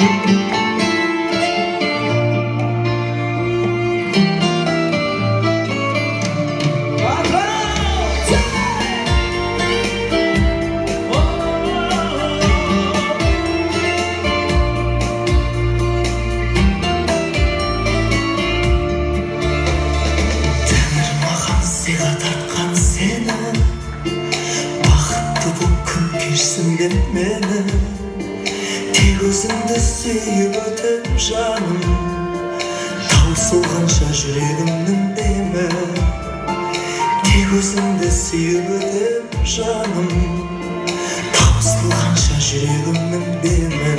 Meni tek özümde suyup ötüp canım tausılgancha yüreğimnin deme tek özümde suyup ötüp canım tausılgancha yüreğimnin deme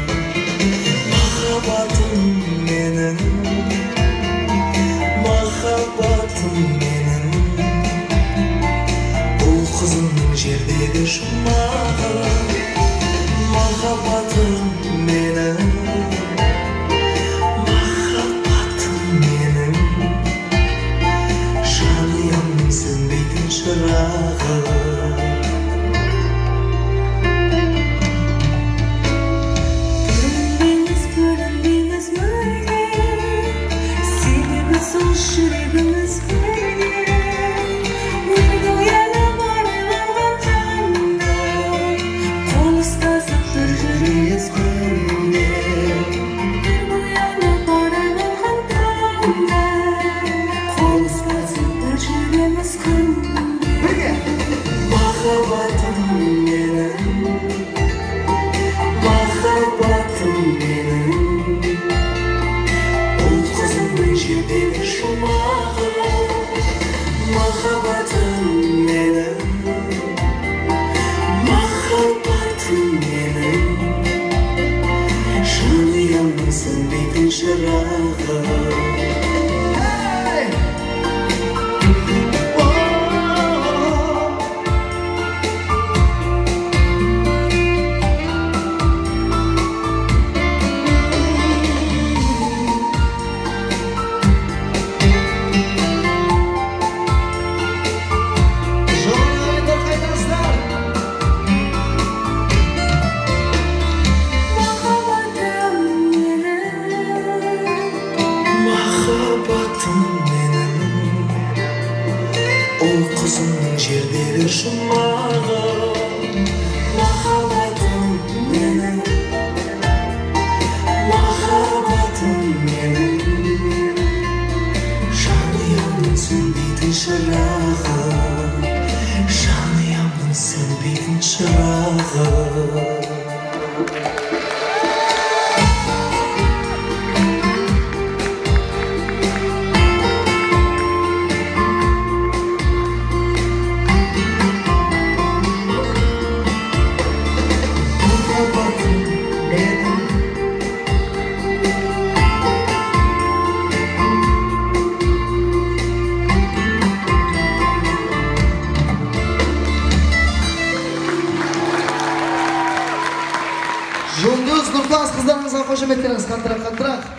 Mahabatım menin ol kızımның жердегі жұмағы Mahabatım menin Жаныямның сөнбейтін шырағы Бөлінбейміз мүлде Себебі сол жүрегіміз Сөнбейтін шырағы Ол қызымның жердегі жұмағы Махаббатым менің Жаныямның сөнбейтін шырағы Жаныямның сөнбейтін шырағы Жұлдыз Нұртас қыздарыңызға қошеметтеріңіз қаттырақ